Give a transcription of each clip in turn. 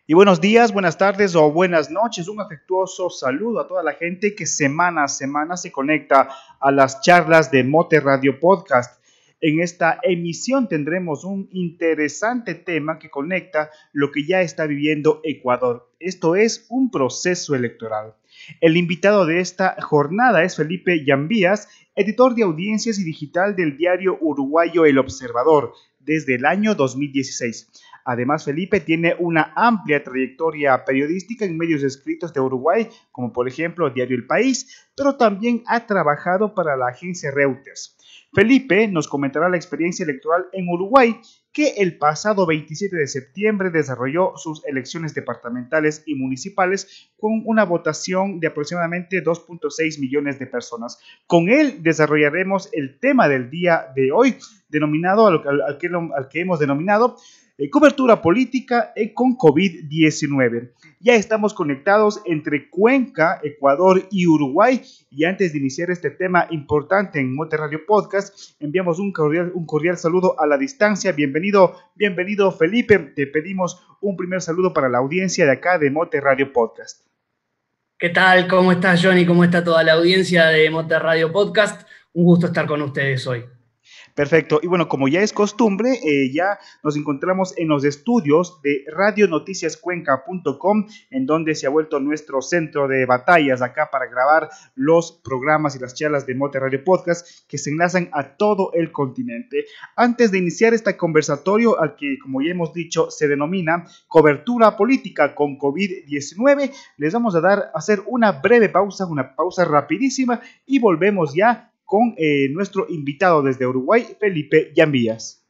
Y buenos días, buenas tardes o buenas noches. Un afectuoso saludo a toda la gente que semana a semana se conecta a las charlas de Mote Radio Podcast. En esta emisión tendremos un interesante tema que conecta lo que ya está viviendo Ecuador. Esto es un proceso electoral. El invitado de esta jornada es Felipe Llambías, editor de audiencias y digital del diario uruguayo El Observador desde el año 2016. Además, Felipe tiene una amplia trayectoria periodística en medios escritos de Uruguay, como por ejemplo Diario El País, pero también ha trabajado para la agencia Reuters. Felipe nos comentará la experiencia electoral en Uruguay, que el pasado 27 de septiembre desarrolló sus elecciones departamentales y municipales con una votación de aproximadamente 2.6 millones de personas. Con él desarrollaremos el tema del día de hoy, denominado al que hemos denominado cobertura política con COVID-19. Ya estamos conectados entre Cuenca, Ecuador y Uruguay. Y antes de iniciar este tema importante en Mote Radio Podcast, enviamos un cordial saludo a la distancia. Bienvenido Felipe. Te pedimos un primer saludo para la audiencia de acá de Mote Radio Podcast. ¿Qué tal? ¿Cómo estás, Johnny? ¿Cómo está toda la audiencia de Mote Radio Podcast? Un gusto estar con ustedes hoy. Perfecto. Y bueno, como ya es costumbre, ya nos encontramos en los estudios de radionoticiascuenca.com, en donde se ha vuelto nuestro centro de batallas acá para grabar los programas y las charlas de Mote Radio Podcast que se enlazan a todo el continente. Antes de iniciar este conversatorio, al que, como ya hemos dicho, se denomina cobertura política con COVID-19, les vamos a hacer una breve pausa, una pausa rapidísima, y volvemos ya con nuestro invitado desde Uruguay, Felipe Llambías.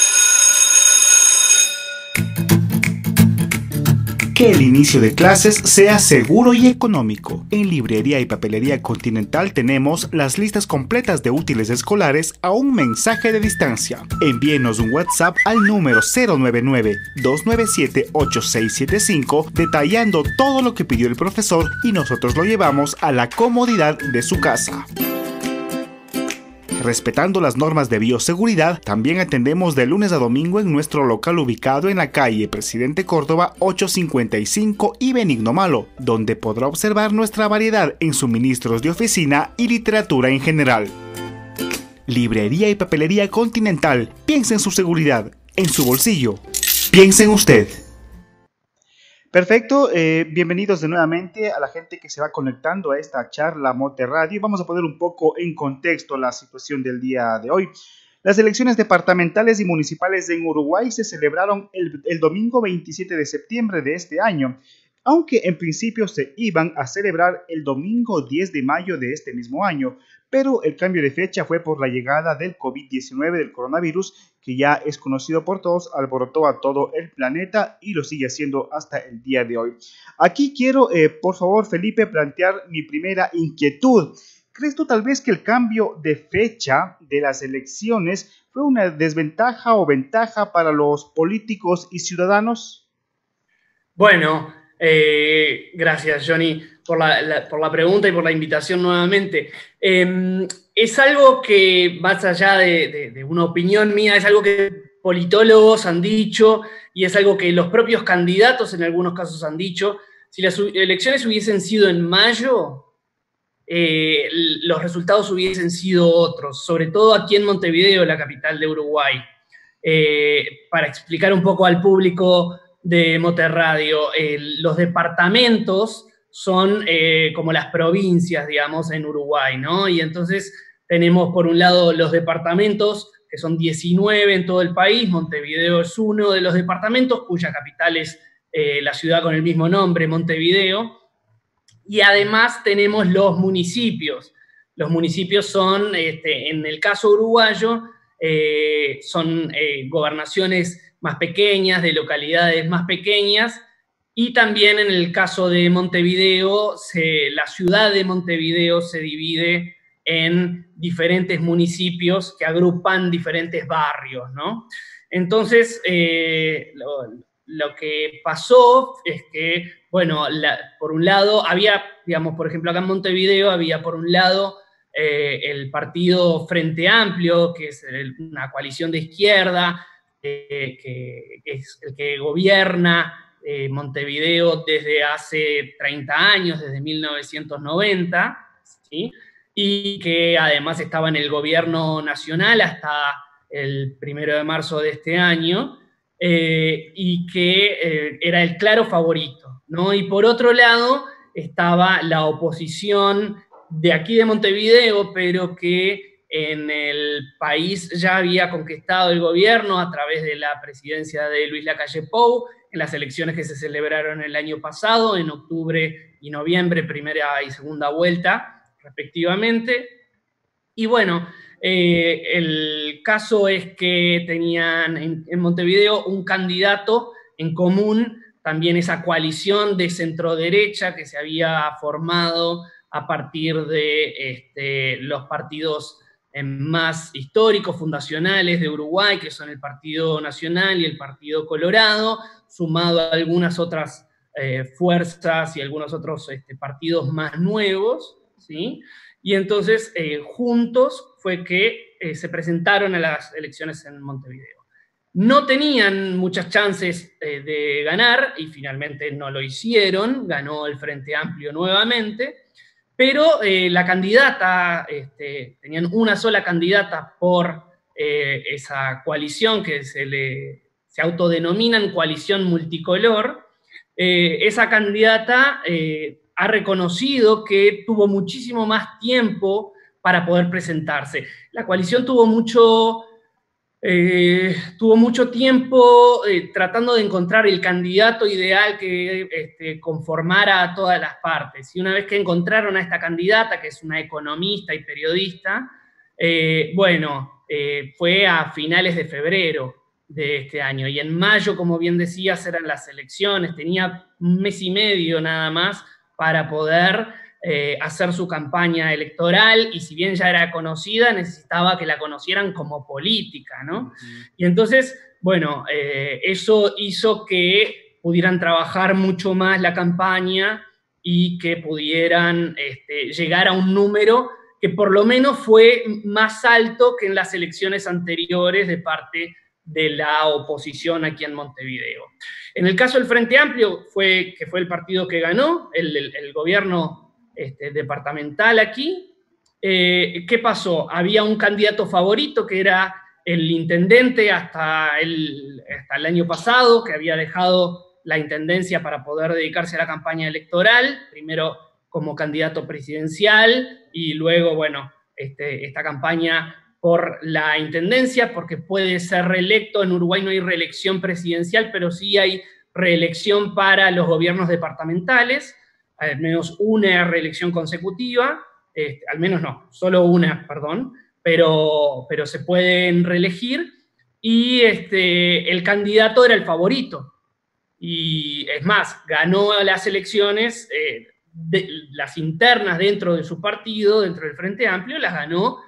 Que el inicio de clases sea seguro y económico. En Librería y Papelería Continental tenemos las listas completas de útiles escolares a un mensaje de distancia. Envíenos un WhatsApp al número 099-297-8675 detallando todo lo que pidió el profesor y nosotros lo llevamos a la comodidad de su casa. Respetando las normas de bioseguridad, también atendemos de lunes a domingo en nuestro local ubicado en la calle Presidente Córdoba 855 y Benigno Malo, donde podrá observar nuestra variedad en suministros de oficina y literatura en general. Librería y Papelería Continental. Piensa en su seguridad, en su bolsillo. Piensa en usted. Perfecto, bienvenidos de nuevamente a la gente que se va conectando a esta charla Mote Radio. Vamos a poner un poco en contexto la situación del día de hoy. Las elecciones departamentales y municipales en Uruguay se celebraron el domingo 27 de septiembre de este año, aunque en principio se iban a celebrar el domingo 10 de mayo de este mismo año, pero el cambio de fecha fue por la llegada del COVID-19, del coronavirus, que ya es conocido por todos, alborotó a todo el planeta y lo sigue haciendo hasta el día de hoy. Aquí quiero, por favor, Felipe, plantear mi primera inquietud. ¿Crees tú tal vez que el cambio de fecha de las elecciones fue una desventaja o ventaja para los políticos y ciudadanos? Bueno, gracias, Johnny, por la pregunta y por la invitación nuevamente. Es algo que, más allá de una opinión mía, es algo que politólogos han dicho y es algo que los propios candidatos en algunos casos han dicho. Si las elecciones hubiesen sido en mayo, los resultados hubiesen sido otros, sobre todo aquí en Montevideo, la capital de Uruguay. Para explicar un poco al público de Mote Radio, los departamentos son como las provincias, digamos, en Uruguay, ¿no? Y entonces tenemos por un lado los departamentos, que son 19 en todo el país. Montevideo es uno de los departamentos, cuya capital es la ciudad con el mismo nombre, Montevideo. Y además tenemos los municipios. Los municipios son, en el caso uruguayo, son gobernaciones más pequeñas, de localidades más pequeñas, y también en el caso de Montevideo, la ciudad de Montevideo se divide en diferentes municipios que agrupan diferentes barrios, ¿no? Entonces, lo que pasó es que, bueno, por un lado había, digamos, por ejemplo, acá en Montevideo había por un lado el partido Frente Amplio, que es una coalición de izquierda, que es el que gobierna Montevideo desde hace 30 años, desde 1990, ¿sí? Y que además estaba en el gobierno nacional hasta el 1 de marzo de este año, y que era el claro favorito, ¿no? Y por otro lado estaba la oposición de aquí de Montevideo, pero que en el país ya había conquistado el gobierno a través de la presidencia de Luis Lacalle Pou, en las elecciones que se celebraron el año pasado, en octubre y noviembre, primera y segunda vuelta, respectivamente. Y bueno, el caso es que tenían en Montevideo un candidato en común, también esa coalición de centro-derecha que se había formado a partir de los partidos más históricos, fundacionales de Uruguay, que son el Partido Nacional y el Partido Colorado, sumado a algunas otras fuerzas y algunos otros partidos más nuevos, ¿sí? Y entonces, juntos fue que se presentaron a las elecciones en Montevideo. No tenían muchas chances de ganar, y finalmente no lo hicieron, ganó el Frente Amplio nuevamente, pero la candidata, tenían una sola candidata por esa coalición que se autodenominan coalición multicolor. Esa candidata ha reconocido que tuvo muchísimo más tiempo para poder presentarse. La coalición tuvo mucho tiempo tratando de encontrar el candidato ideal que conformara a todas las partes. Y una vez que encontraron a esta candidata, que es una economista y periodista, fue a finales de febrero de este año. Y en mayo, como bien decías, eran las elecciones. Tenía un mes y medio nada más para poder hacer su campaña electoral, y si bien ya era conocida, necesitaba que la conocieran como política, ¿no? Y entonces, eso hizo que pudieran trabajar mucho más la campaña y que pudieran llegar a un número que por lo menos fue más alto que en las elecciones anteriores de parte de la oposición aquí en Montevideo. En el caso del Frente Amplio, que fue el partido que ganó el gobierno departamental aquí, ¿qué pasó? Había un candidato favorito que era el intendente hasta el año pasado, que había dejado la intendencia para poder dedicarse a la campaña electoral, primero como candidato presidencial y luego, esta campaña por la intendencia, porque puede ser reelecto. En Uruguay no hay reelección presidencial, pero sí hay reelección para los gobiernos departamentales, al menos una reelección consecutiva, al menos no, solo una, perdón, pero se pueden reelegir, y el candidato era el favorito. Y es más, ganó las elecciones, las internas dentro de su partido, dentro del Frente Amplio, las ganó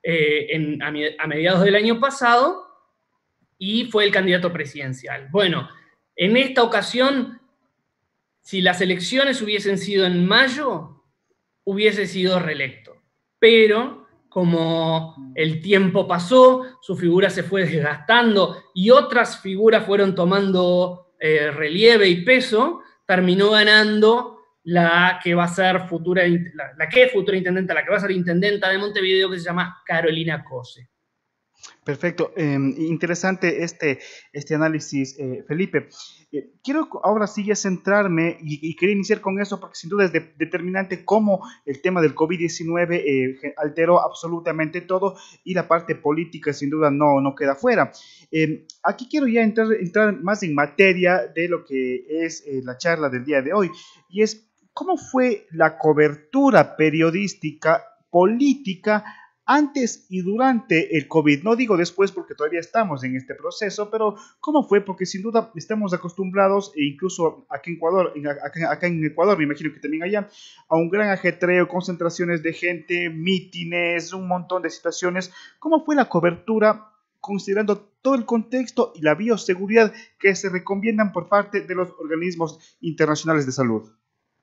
a mediados del año pasado, y fue el candidato presidencial. Bueno, en esta ocasión, si las elecciones hubiesen sido en mayo, hubiese sido reelecto. Pero como el tiempo pasó, su figura se fue desgastando y otras figuras fueron tomando relieve y peso, terminó ganando la que va a ser futura intendenta, la que va a ser intendenta de Montevideo, que se llama Carolina Cose. Perfecto, interesante este análisis, Felipe. Quiero ahora sí ya centrarme y quería iniciar con eso porque sin duda es determinante cómo el tema del COVID-19 alteró absolutamente todo, y la parte política sin duda no queda fuera. Aquí quiero ya entrar más en materia de lo que es la charla del día de hoy, y es cómo fue la cobertura periodística política antes y durante el COVID. No digo después porque todavía estamos en este proceso, pero ¿cómo fue? Porque sin duda estamos acostumbrados, e incluso aquí en Ecuador, acá en Ecuador, me imagino que también allá, a un gran ajetreo, concentraciones de gente, mítines, un montón de situaciones. ¿Cómo fue la cobertura considerando todo el contexto y la bioseguridad que se recomiendan por parte de los organismos internacionales de salud?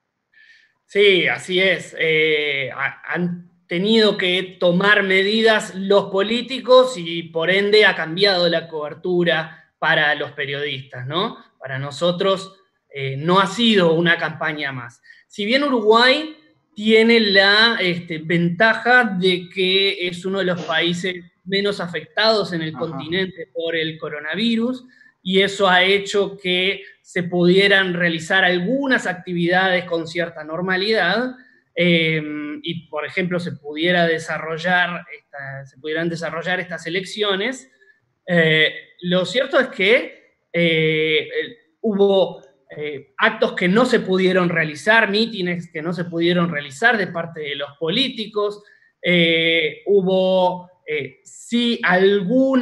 Sí, así es. Han tenido que tomar medidas los políticos y por ende ha cambiado la cobertura para los periodistas, ¿no? Para nosotros no ha sido una campaña más. Si bien Uruguay tiene la ventaja de que es uno de los países menos afectados en el continente por el coronavirus, y eso ha hecho que se pudieran realizar algunas actividades con cierta normalidad, y por ejemplo se pudieran desarrollar estas elecciones. Lo cierto es que hubo actos que no se pudieron realizar, mítines que no se pudieron realizar de parte de los políticos, hubo sí algún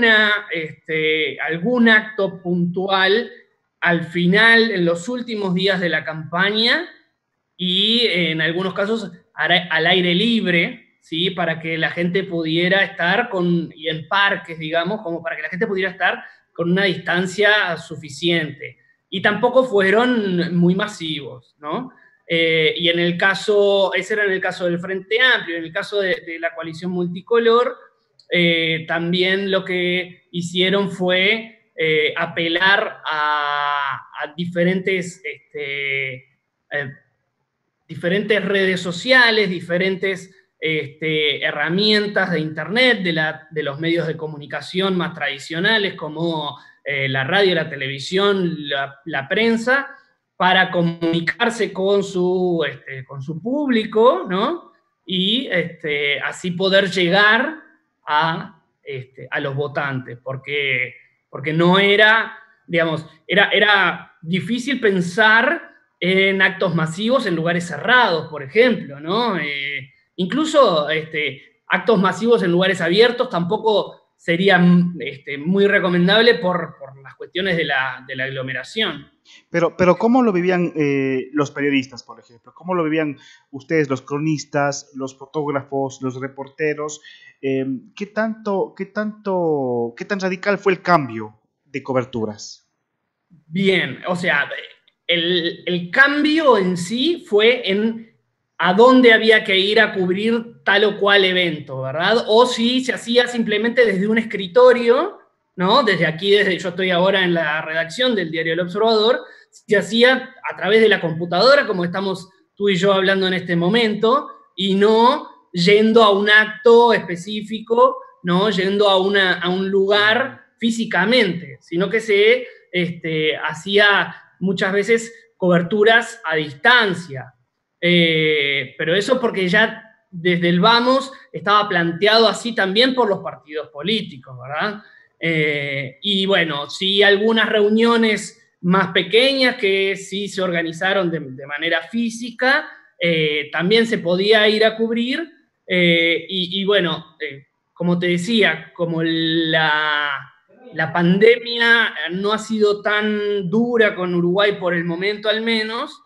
acto puntual al final, en los últimos días de la campaña, y en algunos casos al aire libre, ¿sí? Para que la gente pudiera estar y en parques, digamos, como para que la gente pudiera estar con una distancia suficiente. Y tampoco fueron muy masivos, ¿no? Y ese era en el caso del Frente Amplio. En el caso de la coalición multicolor, también lo que hicieron fue apelar a diferentes diferentes redes sociales, diferentes herramientas de Internet, de los medios de comunicación más tradicionales como la radio, la televisión, la prensa, para comunicarse con su público, ¿no? Y así poder llegar a los votantes, porque no era, digamos, era difícil pensar en actos masivos en lugares cerrados, por ejemplo, ¿no? Incluso actos masivos en lugares abiertos tampoco sería muy recomendable por las cuestiones de la aglomeración. Pero ¿cómo lo vivían los periodistas, por ejemplo? ¿Cómo lo vivían ustedes, los cronistas, los fotógrafos, los reporteros? ¿Qué tan radical fue el cambio de coberturas? Bien, o sea, el cambio en sí fue en a dónde había que ir a cubrir tal o cual evento, ¿verdad? O si se hacía simplemente desde un escritorio, ¿no? Yo estoy ahora en la redacción del diario El Observador, se hacía a través de la computadora, como estamos tú y yo hablando en este momento, y no yendo a un acto específico, no yendo a un lugar físicamente, sino que se hacía muchas veces coberturas a distancia. Pero eso porque ya desde el vamos estaba planteado así también por los partidos políticos, ¿verdad? Y bueno, sí, algunas reuniones más pequeñas que sí se organizaron de manera física, también se podía ir a cubrir, y bueno, como te decía, como la pandemia no ha sido tan dura con Uruguay por el momento al menos,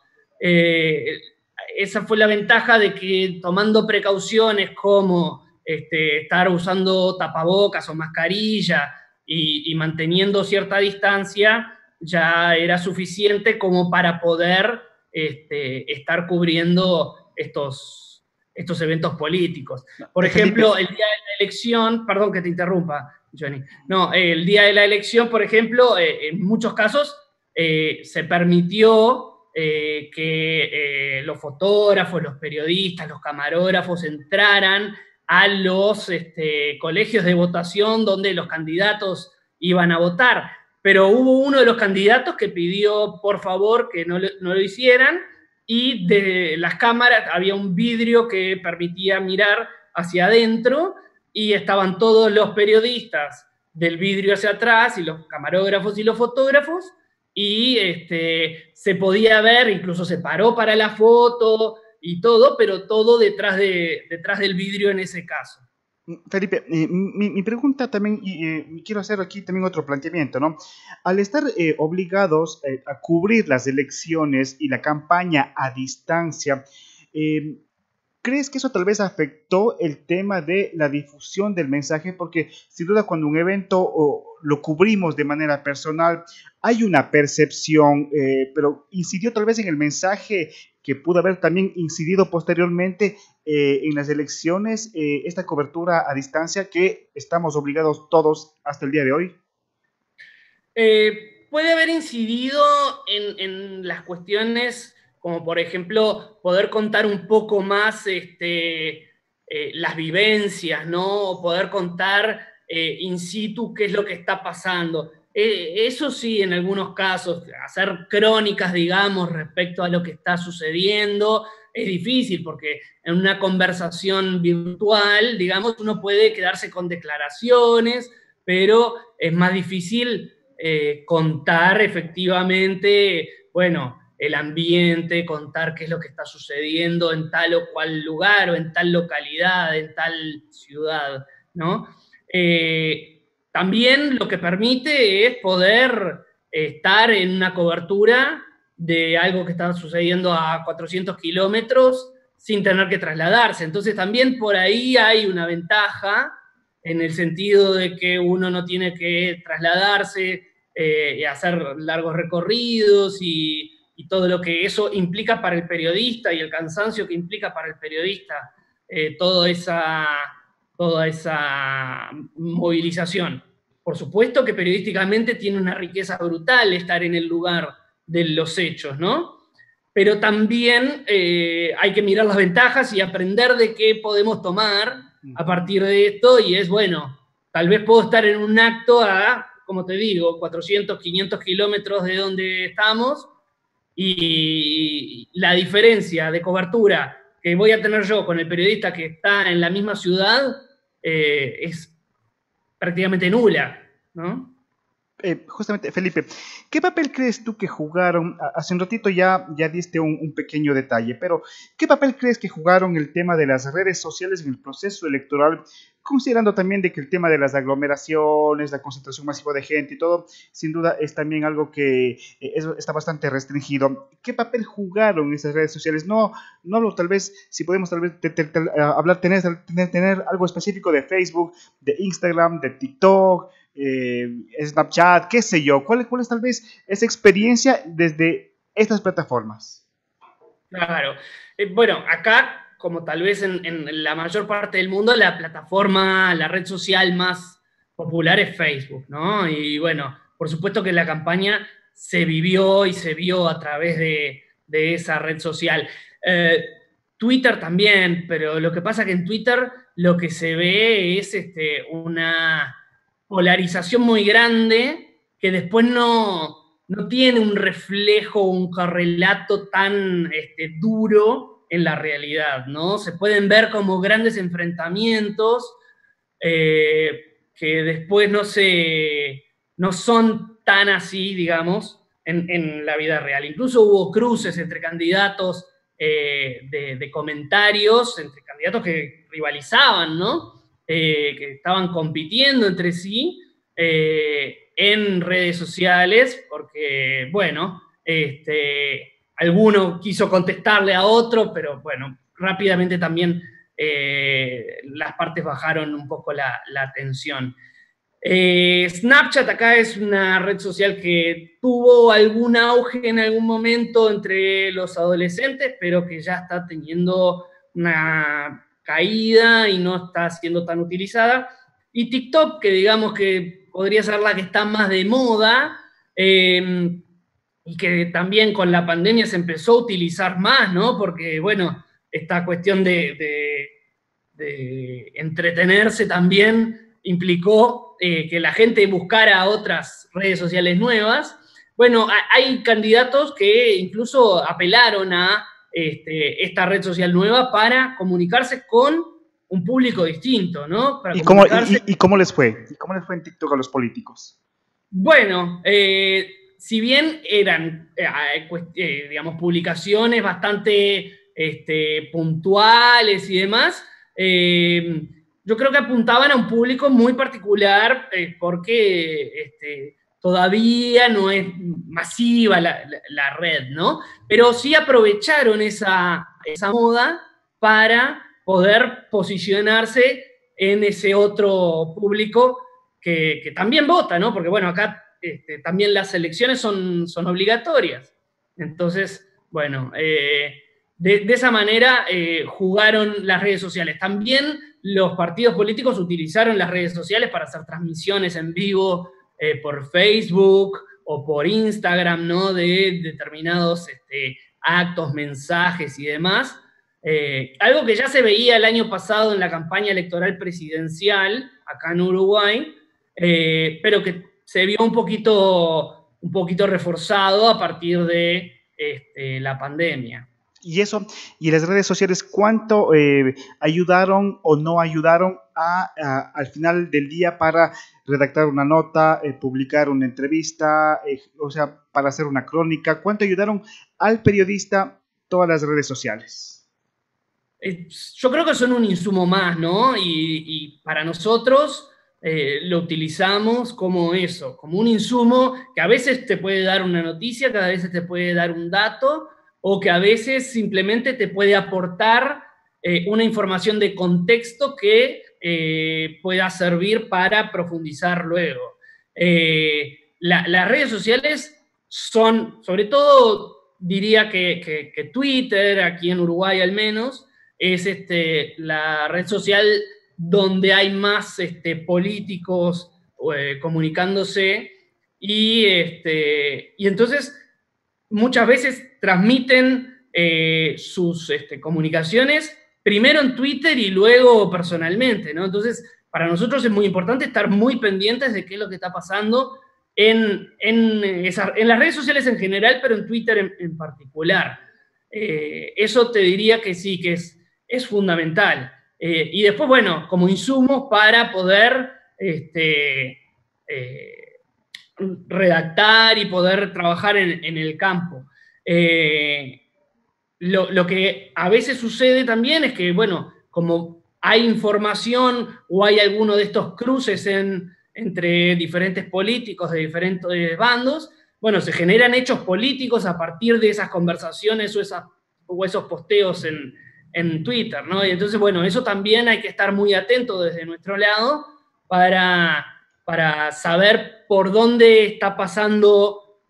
esa fue la ventaja de que tomando precauciones como estar usando tapabocas o mascarilla y manteniendo cierta distancia, ya era suficiente como para poder estar cubriendo estos eventos políticos. Por ejemplo, el día de la elección, perdón que te interrumpa, Johnny, no, el día de la elección, por ejemplo, en muchos casos se permitió que los fotógrafos, los periodistas, los camarógrafos entraran a los colegios de votación donde los candidatos iban a votar. Pero hubo uno de los candidatos que pidió, por favor, que no lo hicieran, y de las cámaras había un vidrio que permitía mirar hacia adentro, y estaban todos los periodistas del vidrio hacia atrás, y los camarógrafos y los fotógrafos, y se podía ver, incluso se paró para la foto y todo, pero todo detrás del vidrio en ese caso. Felipe, mi pregunta también, y quiero hacer aquí también otro planteamiento, ¿no? Al estar obligados a cubrir las elecciones y la campaña a distancia, ¿crees que eso tal vez afectó el tema de la difusión del mensaje? Porque sin duda cuando un evento lo cubrimos de manera personal, hay una percepción, pero incidió tal vez en el mensaje que pudo haber también incidido posteriormente en las elecciones, esta cobertura a distancia que estamos obligados todos hasta el día de hoy. puede haber incidido en las cuestiones como, por ejemplo, poder contar un poco más las vivencias, ¿no? O poder contar in situ qué es lo que está pasando. Eso sí, en algunos casos, hacer crónicas, digamos, respecto a lo que está sucediendo, es difícil porque en una conversación virtual, digamos, uno puede quedarse con declaraciones, pero es más difícil contar efectivamente, bueno, el ambiente, contar qué es lo que está sucediendo en tal o cual lugar o en tal localidad, en tal ciudad, ¿no? También lo que permite es poder estar en una cobertura de algo que está sucediendo a 400 kilómetros sin tener que trasladarse. Entonces también por ahí hay una ventaja en el sentido de que uno no tiene que trasladarse y hacer largos recorridos y todo lo que eso implica para el periodista y el cansancio que implica para el periodista toda esa movilización. Por supuesto que periodísticamente tiene una riqueza brutal estar en el lugar de los hechos, ¿no? Pero también hay que mirar las ventajas y aprender de qué podemos tomar a partir de esto, y es, bueno, tal vez puedo estar en un acto a, como te digo, 400, 500 kilómetros de donde estamos, y la diferencia de cobertura que voy a tener yo con el periodista que está en la misma ciudad es prácticamente nula, ¿no? Justamente, Felipe, ¿qué papel crees tú que jugaron? Hace un ratito ya diste un pequeño detalle, pero ¿qué papel crees que jugaron el tema de las redes sociales en el proceso electoral, considerando también de que el tema de las aglomeraciones, la concentración masiva de gente y todo, sin duda es también algo que está bastante restringido? ¿Qué papel jugaron esas redes sociales? Tal vez, si podemos tal vez hablar, tener algo específico de Facebook, de Instagram, de TikTok, Snapchat, qué sé yo. ¿Cuál es tal vez esa experiencia desde estas plataformas? Claro. Bueno, acá, como tal vez en la mayor parte del mundo, la plataforma, la red social más popular es Facebook, ¿no? Y bueno, por supuesto que la campaña se vivió y se vio a través de esa red social. Twitter también, pero lo que pasa es que en Twitter lo que se ve es una polarización muy grande que después no tiene un reflejo, un correlato tan duro en la realidad, ¿no? Se pueden ver como grandes enfrentamientos que después no son tan así, digamos, en la vida real. Incluso hubo cruces entre candidatos de comentarios, entre candidatos que rivalizaban, ¿no? Que estaban compitiendo entre sí en redes sociales, porque, bueno, alguno quiso contestarle a otro, pero bueno, rápidamente también las partes bajaron un poco la tensión. Snapchat acá es una red social que tuvo algún auge en algún momento entre los adolescentes, pero que ya está teniendo una caída y no está siendo tan utilizada. Y TikTok, que digamos que podría ser la que está más de moda, y que también con la pandemia se empezó a utilizar más, ¿no? Porque, bueno, esta cuestión de entretenerse también implicó que la gente buscara otras redes sociales nuevas. Bueno, hay candidatos que incluso apelaron a esta red social nueva para comunicarse con un público distinto, ¿no? Para comunicarse. ¿Y cómo les fue? ¿Y cómo les fue en TikTok a los políticos? Bueno, si bien eran, digamos, publicaciones bastante puntuales y demás, yo creo que apuntaban a un público muy particular porque todavía no es masiva la red, ¿no? Pero sí aprovecharon esa moda para poder posicionarse en ese otro público que también vota, ¿no? Porque, bueno, acá también las elecciones son obligatorias. Entonces, bueno, de esa manera jugaron las redes sociales. También los partidos políticos utilizaron las redes sociales para hacer transmisiones en vivo por Facebook o por Instagram, ¿no? De determinados actos, mensajes y demás. Algo que ya se veía el año pasado en la campaña electoral presidencial, acá en Uruguay, pero que se vio un poquito reforzado a partir de la pandemia. Y eso, y las redes sociales, ¿cuánto ayudaron o no ayudaron al final del día para redactar una nota, publicar una entrevista, o sea, para hacer una crónica? ¿Cuánto ayudaron al periodista todas las redes sociales? Yo creo que son un insumo más, ¿no? Y para nosotros lo utilizamos como eso, como un insumo que a veces te puede dar una noticia, que a veces te puede dar un dato, o que a veces simplemente te puede aportar una información de contexto que pueda servir para profundizar luego. Las redes sociales son, sobre todo, diría que Twitter, aquí en Uruguay al menos, es la red social donde hay más políticos comunicándose y entonces muchas veces transmiten sus comunicaciones primero en Twitter y luego personalmente, ¿no? Entonces, para nosotros es muy importante estar muy pendientes de qué es lo que está pasando en las redes sociales en general, pero en Twitter en particular. Eso te diría que sí, que es fundamental. Y después, bueno, como insumos para poder redactar y poder trabajar en el campo. Lo que a veces sucede también es que, bueno, como hay información o hay alguno de estos cruces entre diferentes políticos de diferentes bandos, bueno, se generan hechos políticos a partir de esas conversaciones o esos posteos en Twitter, ¿no? Y entonces, bueno, eso también hay que estar muy atento desde nuestro lado para saber por dónde está pasando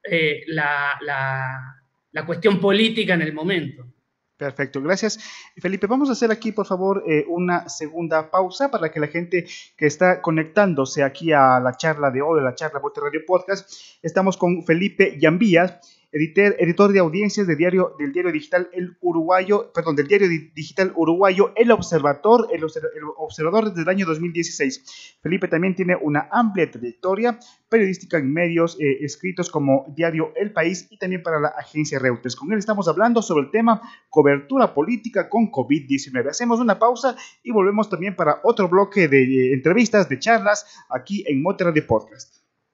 la cuestión política en el momento. Perfecto, gracias. Felipe, vamos a hacer aquí, por favor, una segunda pausa para que la gente que está conectándose aquí a la charla de hoy, a la charla Mote Radio Podcast, estamos con Felipe Llambías, editor de audiencias del diario digital El Uruguayo, perdón, del diario digital uruguayo El Observador desde el año 2016. Felipe también tiene una amplia trayectoria periodística en medios escritos como diario El País y también para la agencia Reuters. Con él estamos hablando sobre el tema cobertura política con COVID-19. Hacemos una pausa y volvemos también para otro bloque de entrevistas, de charlas aquí en Mote Radio Podcast.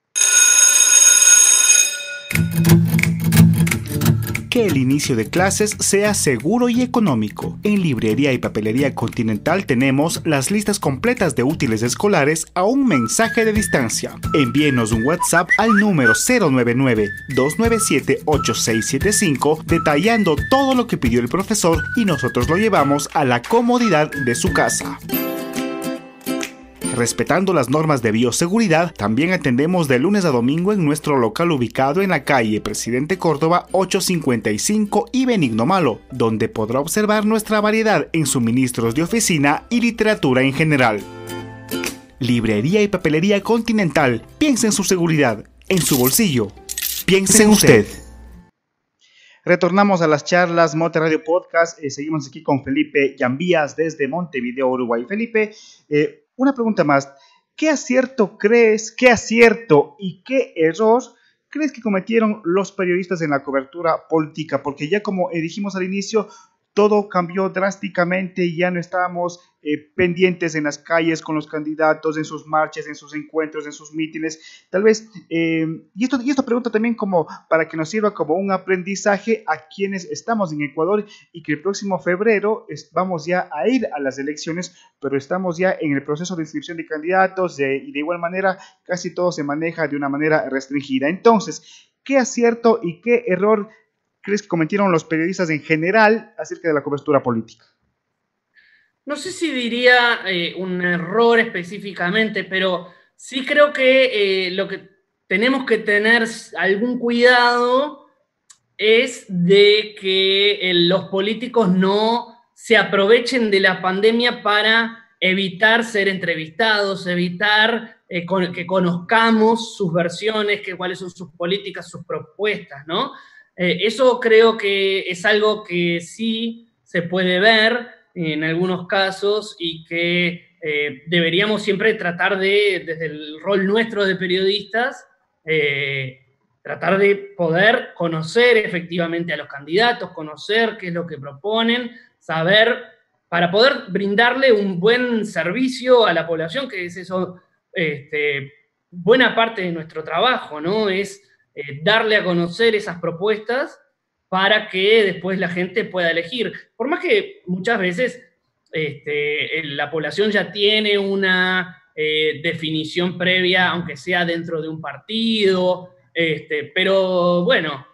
Que el inicio de clases sea seguro y económico. En Librería y Papelería Continental tenemos las listas completas de útiles escolares a un mensaje de distancia. Envíenos un WhatsApp al número 099-297-8675 detallando todo lo que pidió el profesor y nosotros lo llevamos a la comodidad de su casa. Respetando las normas de bioseguridad, también atendemos de lunes a domingo en nuestro local ubicado en la calle Presidente Córdoba 855 y Benigno Malo, donde podrá observar nuestra variedad en suministros de oficina y literatura en general. Librería y Papelería Continental. Piensa en su seguridad, en su bolsillo. Piense en usted. Retornamos a las charlas Mote Radio Podcast. Seguimos aquí con Felipe Llambías desde Montevideo, Uruguay. Felipe, una pregunta más. ¿Qué acierto y qué error crees que cometieron los periodistas en la cobertura política? Porque ya como dijimos al inicio, todo cambió drásticamente y ya no estábamos pendientes en las calles con los candidatos, en sus marchas, en sus encuentros, en sus mítines. Tal vez, y esto pregunta también como para que nos sirva como un aprendizaje a quienes estamos en Ecuador y que el próximo febrero vamos ya a ir a las elecciones, pero estamos ya en el proceso de inscripción de candidatos y de igual manera casi todo se maneja de una manera restringida. Entonces, ¿qué acierto y qué error crees que cometieron los periodistas en general acerca de la cobertura política? No sé si diría un error específicamente, pero sí creo que lo que tenemos que tener algún cuidado es de que los políticos no se aprovechen de la pandemia para evitar ser entrevistados, evitar que conozcamos sus versiones, cuáles son sus políticas, sus propuestas, ¿no? Eso creo que es algo que sí se puede ver en algunos casos y que deberíamos siempre tratar de, desde el rol nuestro de periodistas, tratar de poder conocer efectivamente a los candidatos, conocer qué es lo que proponen, saber, para poder brindarle un buen servicio a la población, que es eso, buena parte de nuestro trabajo, ¿no? Es darle a conocer esas propuestas para que después la gente pueda elegir. Por más que muchas veces la población ya tiene una definición previa, aunque sea dentro de un partido, pero bueno,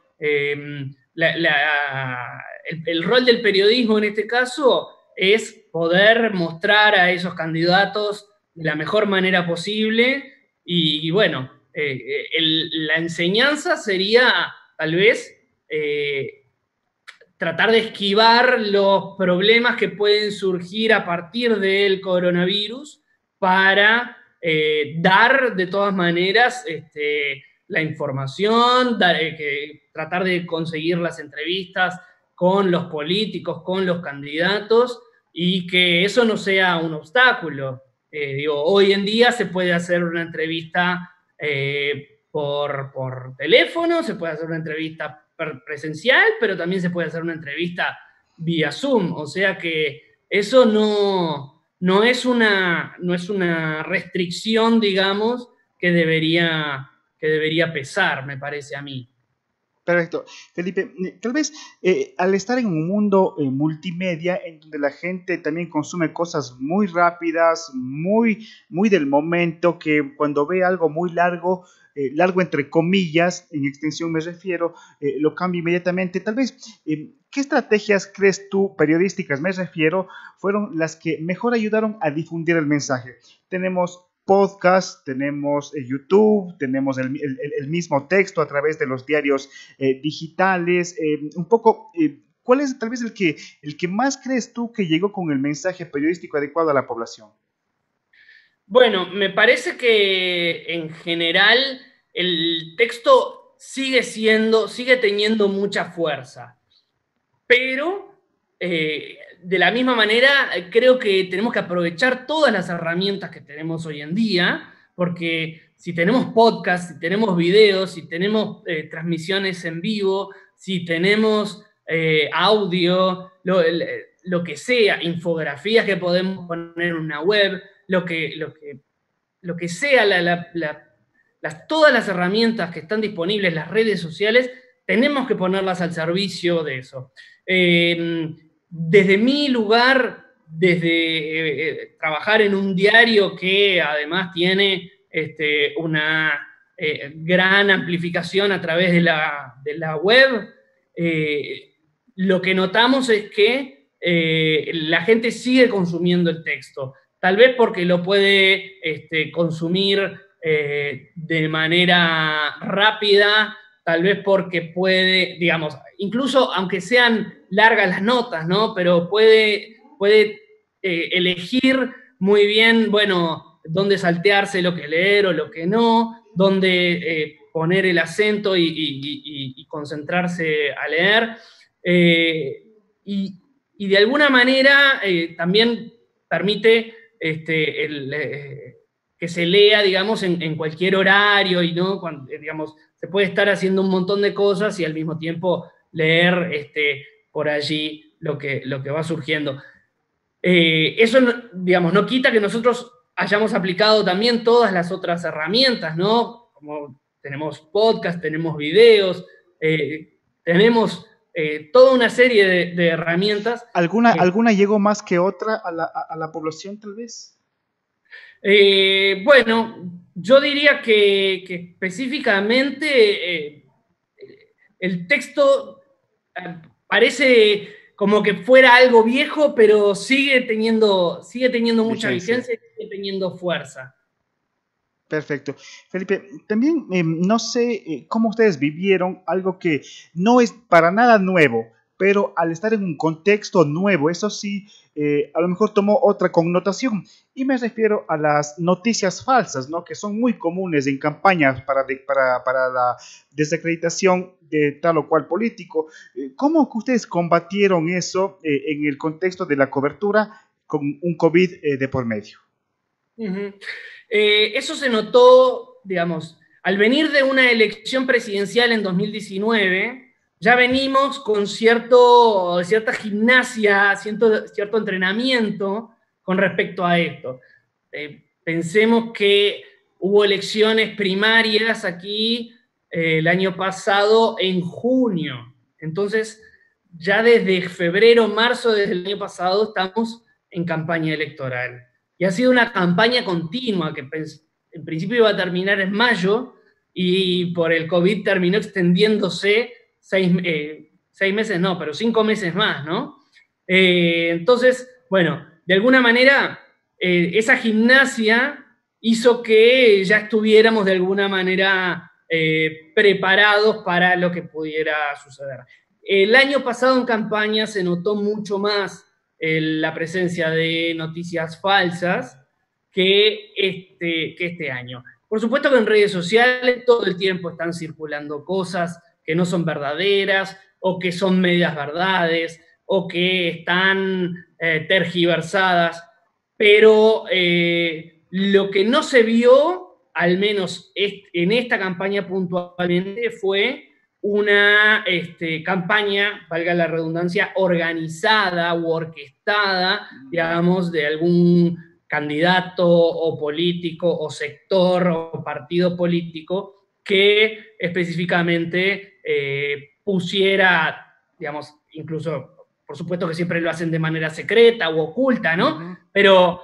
el rol del periodismo en este caso es poder mostrar a esos candidatos de la mejor manera posible y bueno, la enseñanza sería tal vez tratar de esquivar los problemas que pueden surgir a partir del coronavirus para dar de todas maneras la información, tratar de conseguir las entrevistas con los políticos, con los candidatos, y que eso no sea un obstáculo. Digo, hoy en día se puede hacer una entrevista por teléfono, se puede hacer una entrevista presencial, pero también se puede hacer una entrevista vía Zoom, o sea que eso no es una restricción, digamos, que debería pesar, me parece a mí. Perfecto. Felipe, tal vez al estar en un mundo multimedia en donde la gente también consume cosas muy rápidas, muy del momento, que cuando ve algo muy largo, largo entre comillas, en extensión me refiero, lo cambia inmediatamente. Tal vez, ¿qué estrategias crees tú, periodísticas me refiero, fueron las que mejor ayudaron a difundir el mensaje? Tenemos podcast, tenemos YouTube, tenemos el mismo texto a través de los diarios digitales. Un poco, ¿cuál es tal vez el que más crees tú que llegó con el mensaje periodístico adecuado a la población? Bueno, me parece que en general el texto sigue teniendo mucha fuerza, pero de la misma manera creo que tenemos que aprovechar todas las herramientas que tenemos hoy en día, porque si tenemos podcast, si tenemos videos, si tenemos transmisiones en vivo, si tenemos audio, lo que sea, infografías que podemos poner en una web, lo que sea, todas las herramientas que están disponibles, las redes sociales, tenemos que ponerlas al servicio de eso. Desde mi lugar, desde trabajar en un diario que además tiene una gran amplificación a través de la web, lo que notamos es que la gente sigue consumiendo el texto. Tal vez porque lo puede consumir de manera rápida, tal vez porque puede, digamos, incluso aunque sean largas las notas, ¿no? Pero puede elegir muy bien, bueno, dónde saltearse lo que leer o lo que no, dónde poner el acento y concentrarse a leer. Y de alguna manera también permite que se lea, digamos, en cualquier horario y no, cuando, digamos, se puede estar haciendo un montón de cosas y al mismo tiempo leer por allí lo que va surgiendo. Eso, digamos, no quita que nosotros hayamos aplicado también todas las otras herramientas, ¿no? Como tenemos podcast, tenemos videos, tenemos toda una serie de herramientas. ¿Alguna llegó más que otra a la población, tal vez? Bueno, yo diría que específicamente el texto parece como que fuera algo viejo, pero sigue teniendo mucha vigencia y sigue teniendo fuerza. Perfecto. Felipe, también no sé cómo ustedes vivieron algo que no es para nada nuevo, pero al estar en un contexto nuevo, eso sí, a lo mejor tomó otra connotación. Y me refiero a las noticias falsas, ¿no? Que son muy comunes en campañas para la desacreditación de tal o cual político. ¿Cómo que ustedes combatieron eso en el contexto de la cobertura con un COVID de por medio? Eso se notó, digamos, al venir de una elección presidencial en 2019, ya venimos con cierta gimnasia, cierto entrenamiento con respecto a esto. Pensemos que hubo elecciones primarias aquí el año pasado en junio. Entonces, ya desde febrero, marzo del año pasado estamos en campaña electoral. Y ha sido una campaña continua que en principio iba a terminar en mayo y por el COVID terminó extendiéndose 6 meses, no, pero 5 meses más, ¿no? Entonces, bueno, de alguna manera esa gimnasia hizo que ya estuviéramos de alguna manera preparados para lo que pudiera suceder. El año pasado en campaña se notó mucho más la presencia de noticias falsas que este año. Por supuesto que en redes sociales todo el tiempo están circulando cosas que no son verdaderas o que son medias verdades o que están tergiversadas, pero lo que no se vio, al menos en esta campaña puntualmente, fue una campaña, valga la redundancia, organizada u orquestada, digamos, de algún candidato o político o sector o partido político que específicamente pusiera, digamos, incluso, por supuesto que siempre lo hacen de manera secreta o oculta, ¿no? Pero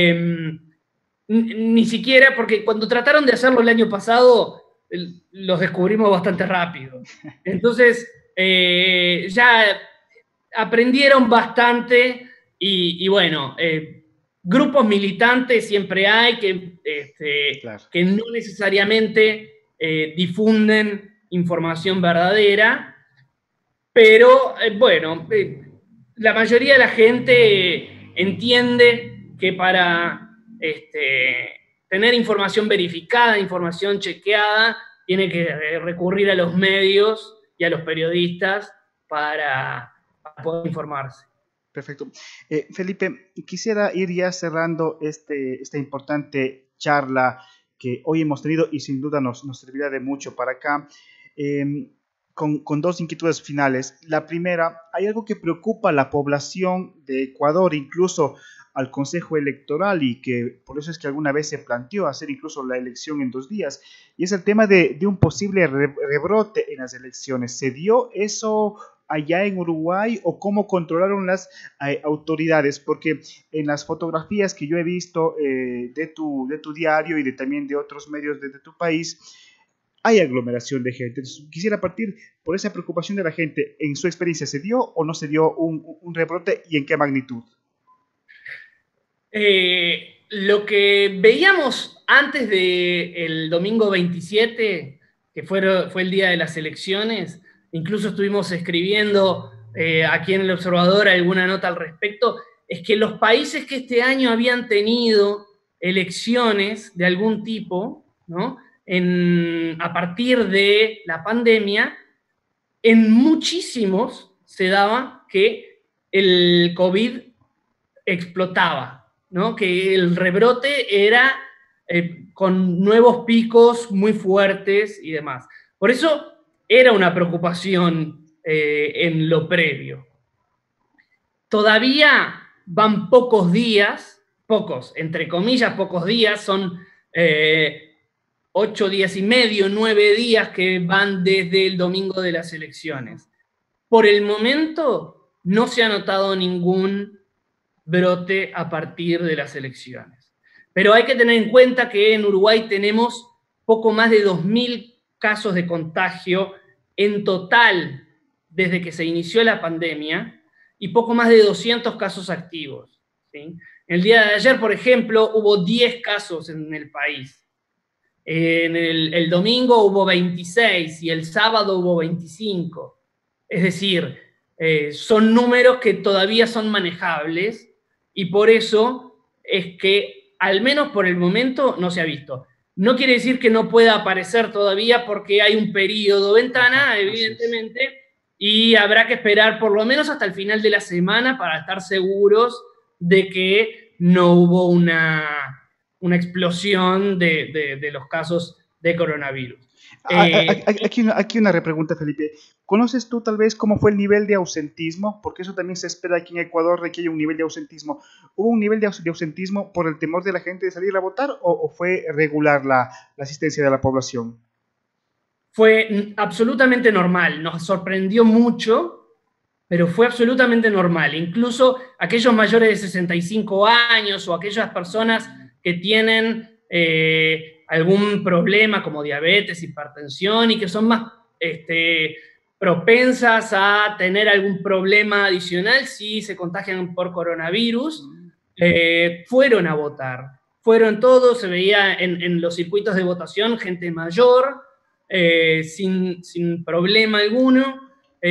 ni siquiera, porque cuando trataron de hacerlo el año pasado, los descubrimos bastante rápido. Entonces, ya aprendieron bastante y bueno, grupos militantes siempre hay Claro. que no necesariamente difunden información verdadera, pero bueno, la mayoría de la gente entiende que para tener información verificada, información chequeada, tiene que recurrir a los medios y a los periodistas para poder informarse. Perfecto. Felipe, quisiera ir ya cerrando esta importante charla que hoy hemos tenido y sin duda nos servirá de mucho para acá, con dos inquietudes finales. La primera, hay algo que preocupa a la población de Ecuador, incluso al Consejo Electoral, y que por eso es que alguna vez se planteó hacer incluso la elección en 2 días, y es el tema de un posible rebrote en las elecciones. ¿Se dio eso allá en Uruguay o cómo controlaron las autoridades? Porque en las fotografías que yo he visto de tu diario y también de otros medios de tu país, hay aglomeración de gente. Entonces, quisiera partir por esa preocupación de la gente. ¿En su experiencia se dio o no se dio un rebrote y en qué magnitud? Lo que veíamos antes del domingo 27, que fue el día de las elecciones, incluso estuvimos escribiendo aquí en El Observador alguna nota al respecto, es que los países que este año habían tenido elecciones de algún tipo, ¿no? A partir de la pandemia, en muchísimos se daba que el COVID explotaba, ¿no? Que el rebrote era con nuevos picos muy fuertes y demás. Por eso era una preocupación en lo previo. Todavía van pocos días, pocos, entre comillas, pocos días, son 8 días y medio, 9 días que van desde el domingo de las elecciones. Por el momento no se ha notado ningún brote a partir de las elecciones. Pero hay que tener en cuenta que en Uruguay tenemos poco más de 2.000 casos de contagio en total desde que se inició la pandemia y poco más de 200 casos activos, ¿sí? El día de ayer, por ejemplo, hubo 10 casos en el país. En el domingo hubo 26 y el sábado hubo 25. Es decir, son números que todavía son manejables y por eso es que, al menos por el momento, no se ha visto. No quiere decir que no pueda aparecer todavía porque hay un periodo ventana, Ajá, evidentemente, y habrá que esperar por lo menos hasta el final de la semana para estar seguros de que no hubo una explosión de los casos de coronavirus. Aquí una repregunta, Felipe. ¿Conoces tú tal vez cómo fue el nivel de ausentismo? Porque eso también se espera aquí en Ecuador de que haya un nivel de ausentismo. ¿Hubo un nivel de ausentismo por el temor de la gente de salir a votar o fue regular la asistencia de la población? Fue absolutamente normal, nos sorprendió mucho, pero fue absolutamente normal. Incluso aquellos mayores de 65 años o aquellas personas que tienen algún problema como diabetes, hipertensión y que son más propensas a tener algún problema adicional si se contagian por coronavirus, fueron a votar. Fueron todos, se veía en los circuitos de votación gente mayor, sin problema alguno.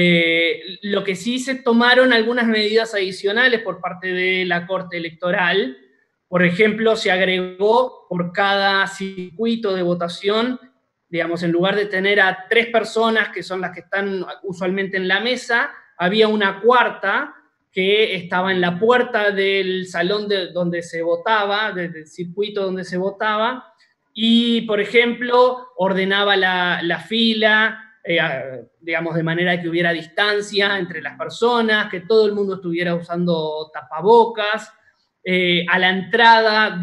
Lo que sí se tomaron algunas medidas adicionales por parte de la Corte Electoral. Por ejemplo, se agregó por cada circuito de votación, digamos, en lugar de tener a 3 personas, que son las que están usualmente en la mesa, había una cuarta que estaba en la puerta del salón donde se votaba, del circuito donde se votaba, y, por ejemplo, ordenaba la fila, digamos, de manera que hubiera distancia entre las personas, que todo el mundo estuviera usando tapabocas. A la entrada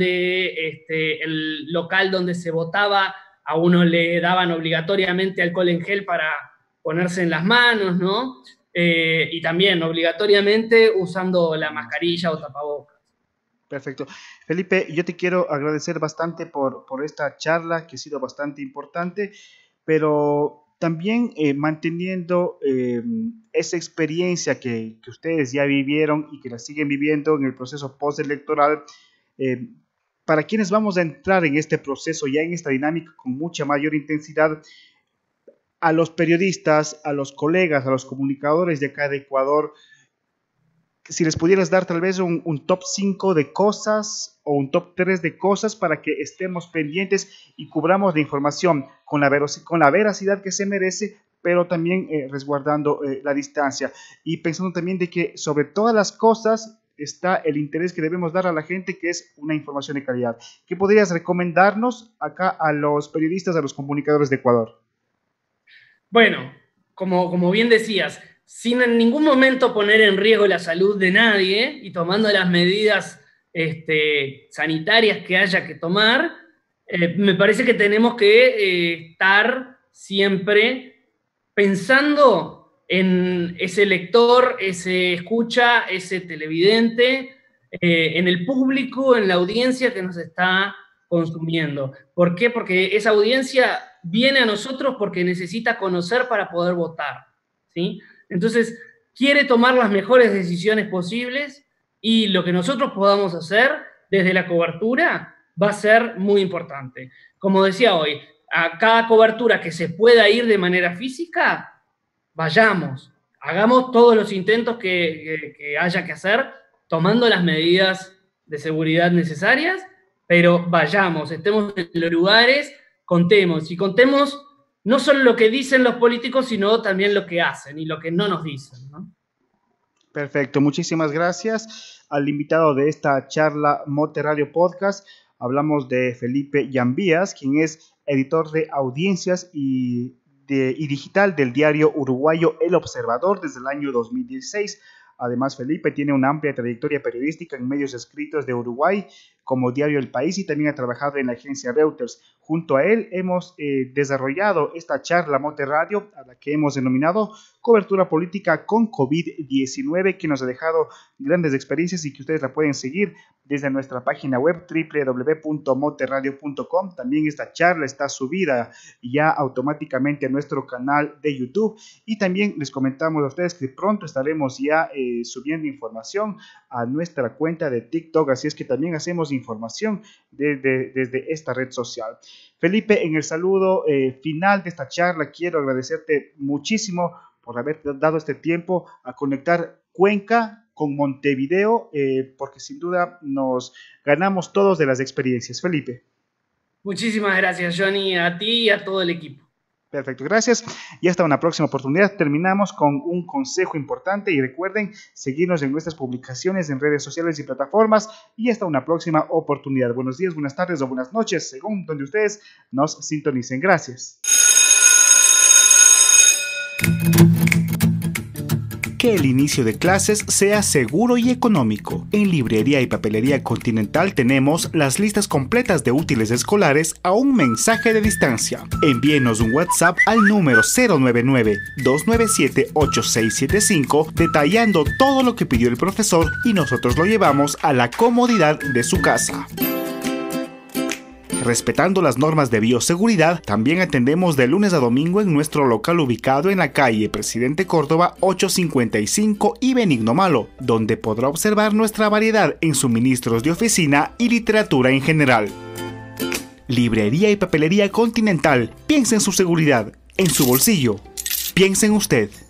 del local donde se votaba, a uno le daban obligatoriamente alcohol en gel para ponerse en las manos, ¿no? Y también obligatoriamente usando la mascarilla o tapabocas. Perfecto. Felipe, yo te quiero agradecer bastante por esta charla que ha sido bastante importante, pero también manteniendo esa experiencia que ustedes ya vivieron y que la siguen viviendo en el proceso postelectoral, eh, para quienes vamos a entrar en este proceso, ya en esta dinámica con mucha mayor intensidad, a los periodistas, a los colegas, a los comunicadores de acá de Ecuador, si les pudieras dar tal vez un top 5 de cosas o un top 3 de cosas para que estemos pendientes y cubramos la información con la veracidad que se merece, pero también resguardando la distancia y pensando también de que sobre todas las cosas está el interés que debemos dar a la gente, que es una información de calidad. ¿Qué podrías recomendarnos acá a los periodistas, a los comunicadores de Ecuador? Bueno, como bien decías, sin en ningún momento poner en riesgo la salud de nadie y tomando las medidas sanitarias que haya que tomar, me parece que tenemos que estar siempre pensando en ese lector, ese escucha, ese televidente, en el público, en la audiencia que nos está consumiendo. ¿Por qué? Porque esa audiencia viene a nosotros porque necesita conocer para poder votar, ¿sí? Entonces, quiere tomar las mejores decisiones posibles y lo que nosotros podamos hacer desde la cobertura va a ser muy importante. Como decía hoy, a cada cobertura que se pueda ir de manera física, vayamos, hagamos todos los intentos que haya que hacer, tomando las medidas de seguridad necesarias, pero vayamos, estemos en los lugares, contemos, y contemos no solo lo que dicen los políticos, sino también lo que hacen y lo que no nos dicen, ¿no? Perfecto, muchísimas gracias al invitado de esta charla Mote Radio Podcast. Hablamos de Felipe Llambías, quien es editor de audiencias y digital del diario uruguayo El Observador desde el año 2016. Además, Felipe tiene una amplia trayectoria periodística en medios escritos de Uruguay, como Diario El País, y también ha trabajado en la agencia Reuters. Junto a él hemos desarrollado esta charla Mote Radio, a la que hemos denominado Cobertura Política con COVID-19, que nos ha dejado grandes experiencias y que ustedes la pueden seguir desde nuestra página web www.moteradio.com. También esta charla está subida ya automáticamente a nuestro canal de YouTube, y también les comentamos a ustedes que pronto estaremos ya subiendo información a nuestra cuenta de TikTok, así es que también hacemos información desde esta red social. Felipe, en el saludo final de esta charla quiero agradecerte muchísimo por haber dado este tiempo a conectar Cuenca con Montevideo, porque sin duda nos ganamos todos de las experiencias. Felipe. Muchísimas gracias, Johnny, a ti y a todo el equipo. Perfecto, gracias. Y hasta una próxima oportunidad. Terminamos con un consejo importante y recuerden seguirnos en nuestras publicaciones en redes sociales y plataformas. Y hasta una próxima oportunidad. Buenos días, buenas tardes o buenas noches, según donde ustedes nos sintonicen. Gracias. Que el inicio de clases sea seguro y económico. En Librería y Papelería Continental tenemos las listas completas de útiles escolares a un mensaje de distancia. Envíenos un WhatsApp al número 099-297-8675 detallando todo lo que pidió el profesor y nosotros lo llevamos a la comodidad de su casa. Respetando las normas de bioseguridad, también atendemos de lunes a domingo en nuestro local ubicado en la calle Presidente Córdoba 855 y Benigno Malo, donde podrá observar nuestra variedad en suministros de oficina y literatura en general. Librería y Papelería Continental. Piensa en su seguridad, en su bolsillo. Piensa en usted.